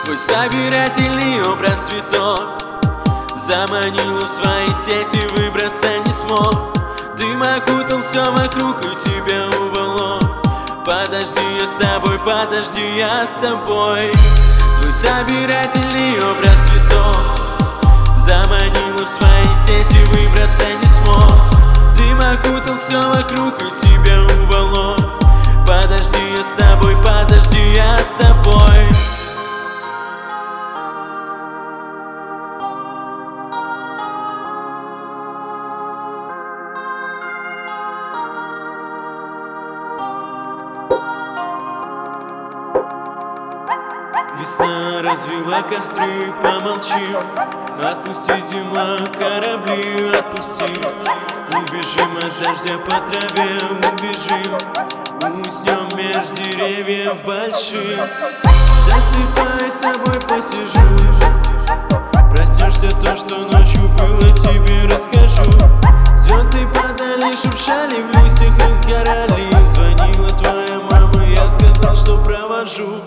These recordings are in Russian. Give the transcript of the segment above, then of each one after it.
Твой собирательный образ цветок заманил в свои сети, выбраться не смог. Дым окутал все вокруг и тебя уволок. Подожди, я с тобой, подожди, я с тобой. Твой собирательный образ цветок заманил в свои сети, выбраться не смог. Дым окутал все вокруг и тебя уволок. Подожди, я с тобой, подожди, я с тобой. Весна развела костры, помолчим. Отпусти, зима, корабли, отпусти. Убежим от дождя по траве, убежим. Уснем меж деревьев больших. Засыпай, с тобой посижу. Проснешься, то, что ночью было, тебе расскажу. Звезды падали, шуршали в листьях и сгорали. Звонила твоя мама, я сказал, что провожу.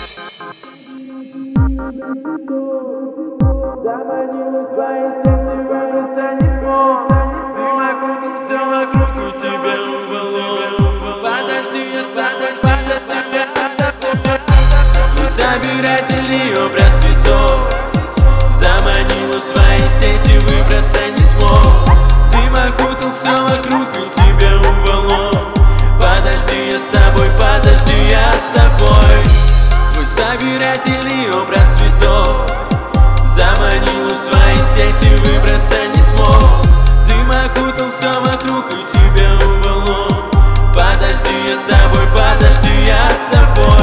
Заманила в свои сети, выбраться не смог. Дым окутал все вокруг и тебя уволок. Подожди, я стану, подожди, я стану. Твой собирательный образ цветов заманила в свои сети, выбраться не смог. Дым окутал все вокруг и тебя уволок. Подожди, я с тобой, подожди, я с тобой. Твой собирательный образ цветов заманил в свои сети, выбраться не смог. Дым окутал все вокруг и тебя уволок. Подожди, я с тобой, подожди, я с тобой.